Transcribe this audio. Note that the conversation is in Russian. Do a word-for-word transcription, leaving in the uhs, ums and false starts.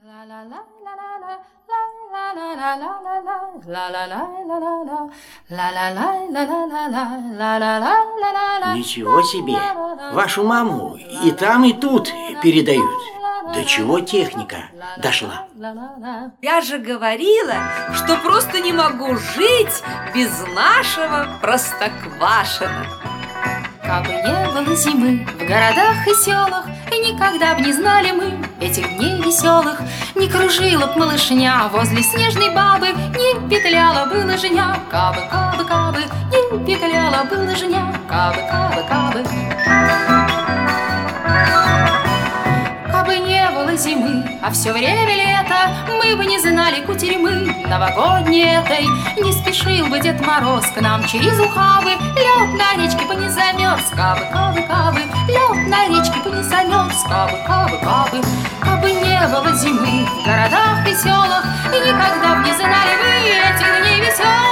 Ничего себе! Вашу маму и там, и тут передают. До чего техника дошла? Я же говорила, что просто не могу жить без нашего Простоквашино. Кабы не было зимы в городах и селах, и никогда б не знали мы этих дней веселых, не кружила б малышня возле снежной бабы, не петляла бы лыжня. Кабы, кабы, кабы, не петляла бы лыжня. Кабы, кабы, кабы. Кабы не было зимы, а все время лето, мы бы не знали кутерьмы новогодней этой. Не спешил бы Дед Мороз к нам через ухабы, лед на речке бы не замерз. Кабы, кабы, кабы, лед на речке бы не замерз. Кабы, кабы, кабы. Кабы не было зимы в городах и селах, и никогда б не знали вы этих дней веселых.